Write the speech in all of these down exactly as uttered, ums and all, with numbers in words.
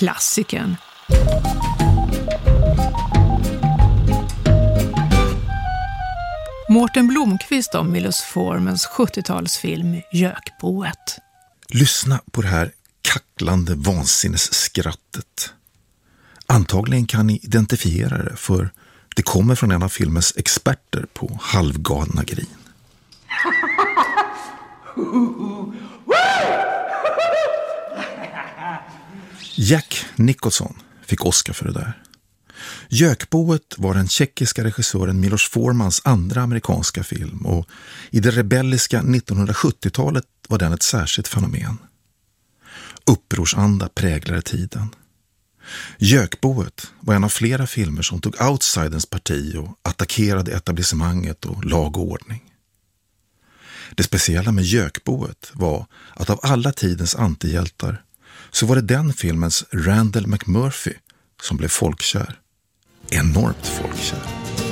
klassikern. Mårten Blomqvist om Milos Formans sjuttiotalsfilm Gökboet. Lyssna på det här kacklande vansinnesskrattet. Antagligen kan ni identifiera det, för det kommer från en av filmens experter på halvgalna grin. Jack Nicholson fick Oscar för det där. Gökboet var den tjeckiska regissören Milos Formans andra amerikanska film, och i det rebelliska nittonhundrasjuttiotalet var den ett särskilt fenomen. Upprorsanda präglade tiden. Gökboet var en av flera filmer som tog outsidens parti och attackerade etablissemanget och lag och ordning. Det speciella med Gökboet var att av alla tidens antihjältar så var det den filmens Randall McMurphy som blev folkkär. Enormt folkkär.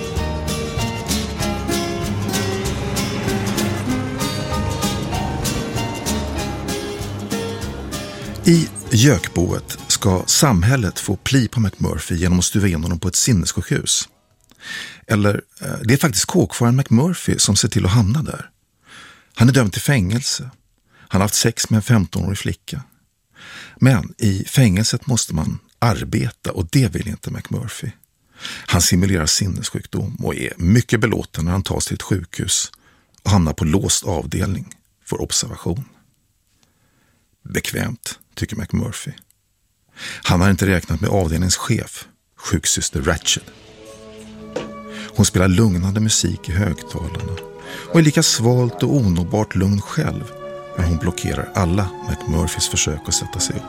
I Gökboet ska samhället få pli på McMurphy genom att stuva in honom på ett sinnessjukhus. Eller, det är faktiskt kåkfaren McMurphy som ser till att hamna där. Han är dömd till fängelse. Han har haft sex med en femtonårig flicka. Men i fängelset måste man arbeta, och det vill inte McMurphy. Han simulerar sinnessjukdom och är mycket belåten när han tas till ett sjukhus och hamnar på låst avdelning för observation. Bekvämt, tycker McMurphy. Han har inte räknat med avdelningens chef, sjuksyster Ratched. Hon spelar lugnande musik i högtalarna och är lika svalt och onåbart lugn själv, men hon blockerar alla McMurphys försök att sätta sig upp.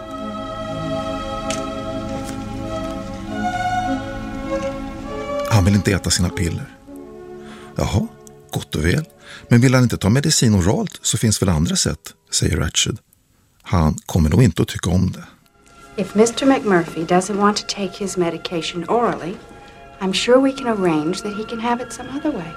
Han vill inte äta sina piller. Jaha, gott och väl. Men vill han inte ta medicin oralt så finns väl andra sätt, säger Ratched. Han kommer nog inte att tycka om det. If mister McMurphy doesn't want to take his medication orally, I'm sure we can arrange that he can have it some other way.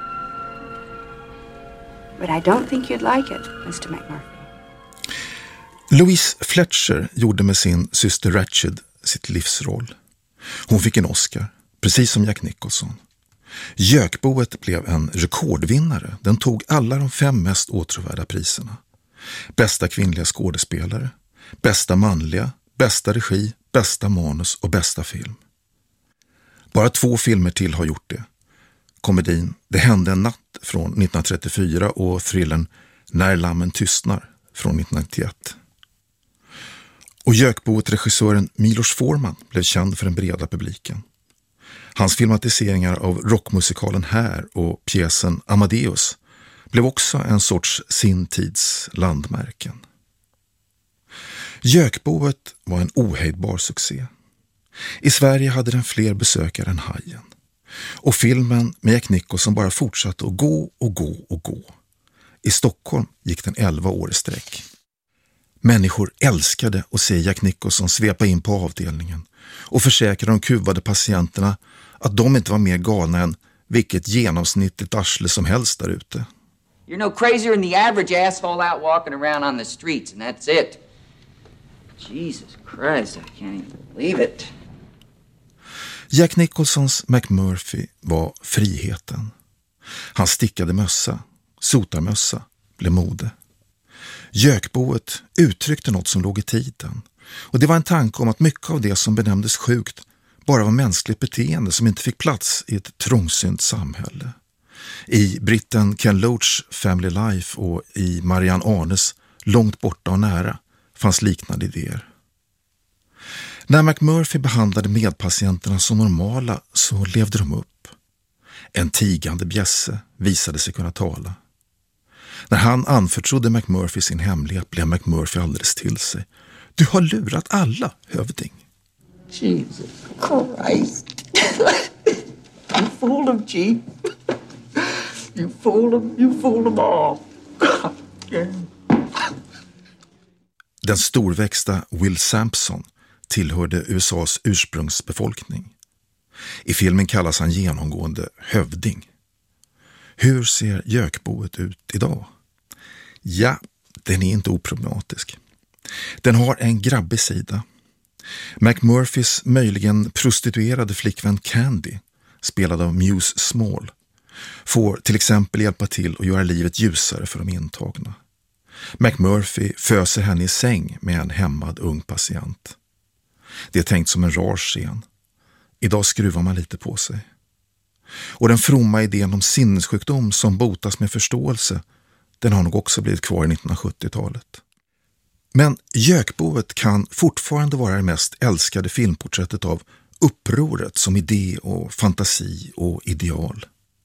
But I don't think you'd like it, mister McMurphy. Louise Fletcher gjorde med sin syster Ratched sitt livsroll. Hon fick en Oscar, precis som Jack Nicholson. Gökboet blev en rekordvinnare. Den tog alla de fem mest åtråvärda priserna. Bästa kvinnliga skådespelare, bästa manliga, bästa regi, bästa manus och bästa film. Bara två filmer till har gjort det. Komedin Det hände en natt från nittonhundratrettiofyra och thrillern När lammen tystnar från nittonhundranittioett. Och Gökboet-regissören Milos Forman blev känd för den breda publiken. Hans filmatiseringar av rockmusikalen Här och pjäsen Amadeus blev också en sorts sin tids landmärken. Gökboet var en ohejdbar succé. I Sverige hade den fler besökare än Hajen. Och filmen med Jack Nicholson bara fortsatte att gå och gå och gå. I Stockholm gick den elva år i sträck. Människor älskade att se Jack Nicholson svepa in på avdelningen och försäkra de kuvade patienterna att de inte var mer galna än vilket genomsnittligt arsle som helst där ute. You're no crazier than the average asshole out walking around on the streets, and that's it. Jesus Christ, I can't even believe it. Jack Nicholsons McMurphy var friheten. Hans stickade mössa, sotarmössa, blev mode. Gökboet uttryckte något som låg i tiden. Och det var en tanke om att mycket av det som benämndes sjukt bara var mänskligt beteende som inte fick plats i ett trångsynt samhälle. I britten Ken Loachs Family Life och i Marianne Arnes Långt borta och nära fanns liknande idéer. När McMurphy behandlade medpatienterna som normala så levde de upp. En tigande bjässe visade sig kunna tala. När han anförtrodde McMurphy sin hemlighet blev McMurphy alldeles till sig. Du har lurat alla, hövding. Jesus Christ. You fooled him, Chief. You fooled him, you fooled them all. Den storväxta Will Sampson tillhörde U S A:s ursprungsbefolkning. I filmen kallas han genomgående hövding. Hur ser Gökboet ut idag? Ja, den är inte oproblematisk. Den har en grabbig sida. McMurphys möjligen prostituerade flickvän Candy, spelad av Muse Small, får till exempel hjälpa till att göra livet ljusare för de intagna. McMurphy föser henne i säng med en hämmad ung patient. Det är tänkt som en rar scen. Idag skruvar man lite på sig. Och den fromma idén om sinnessjukdom som botas med förståelse, den har nog också blivit kvar i nittonhundrasjuttiotalet. Men Gökboet kan fortfarande vara det mest älskade filmporträttet av upproret som idé och fantasi och ideal.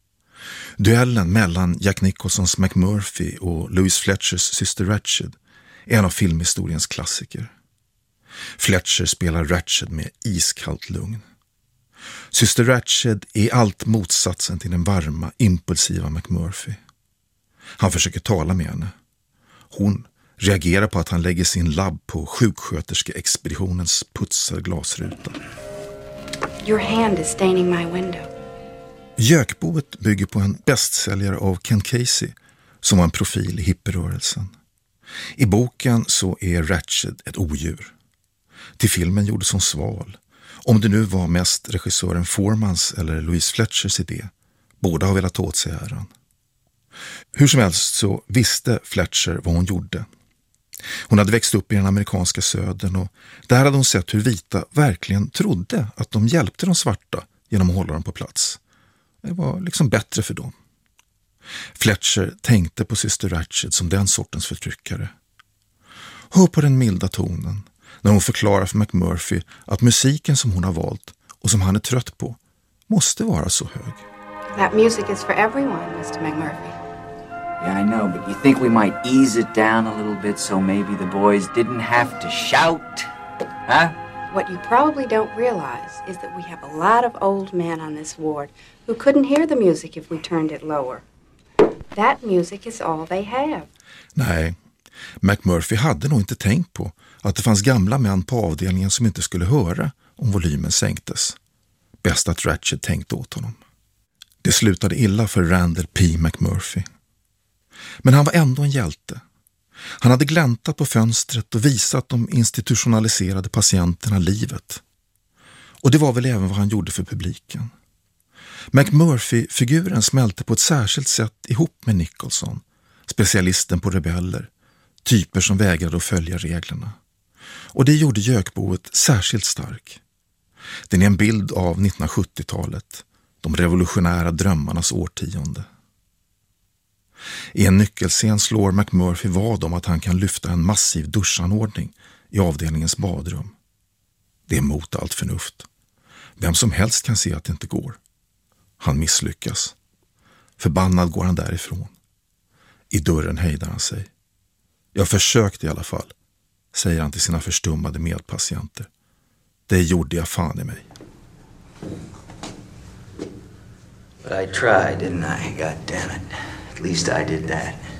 Duellen mellan Jack Nicholsons McMurphy och Louise Fletchers syster Ratched är en av filmhistoriens klassiker. Fletcher spelar Ratched med iskallt lugn. Syster Ratched är allt motsatsen till den varma, impulsiva McMurphy. Han försöker tala med henne. Hon reagerar på att han lägger sin labb på sjuksköterskeexpeditionens putsade glasruta. Your hand is staining my window. Gökboet bygger på en bästsäljare av Ken Casey som var en profil i hippierörelsen. I boken så är Ratched ett odjur. Till filmen gjordes hon sval. Om det nu var mest regissören Formans eller Louise Fletchers idé, båda har velat ta åt sig äran. Hur som helst så visste Fletcher vad hon gjorde. Hon hade växt upp i den amerikanska södern och där hade hon sett hur vita verkligen trodde att de hjälpte de svarta genom att hålla dem på plats. Det var liksom bättre för dem. Fletcher tänkte på syster Ratched som den sortens förtryckare. Hör på den milda tonen när hon förklarar för McMurphy att musiken som hon har valt och som han är trött på måste vara så hög. That music is for everyone, Mister McMurphy. Yeah, I know, but you think we might ease it down a little bit so maybe the boys didn't have to shout? Huh? What you probably don't realize is that we have a lot of old men on this ward who couldn't hear the music if we turned it lower. That music is all they have. Nej, McMurphy hade nog inte tänkt på att det fanns gamla män på avdelningen som inte skulle höra om volymen sänktes. Bäst att Ratched tänkte åt honom. Det slutade illa för Randall P. McMurphy. Men han var ändå en hjälte. Han hade gläntat på fönstret och visat de institutionaliserade patienterna livet. Och det var väl även vad han gjorde för publiken. McMurphy-figuren smälte på ett särskilt sätt ihop med Nicholson, specialisten på rebeller, typer som vägrade att följa reglerna. Och det gjorde Gökboet särskilt stark. Den är en bild av nittonhundrasjuttiotalet, de revolutionära drömmarnas årtionde. I en nyckelscen slår McMurphy vad om att han kan lyfta en massiv duschanordning i avdelningens badrum. Det är mot allt förnuft. Vem som helst kan se att det inte går. Han misslyckas. Förbannad går han därifrån. I dörren hejdar han sig. Jag försökte i alla fall, säger han till sina förstummade medpatienter. Det gjorde jag fan i mig. But I tried, didn't I? God damn it. At least I did that.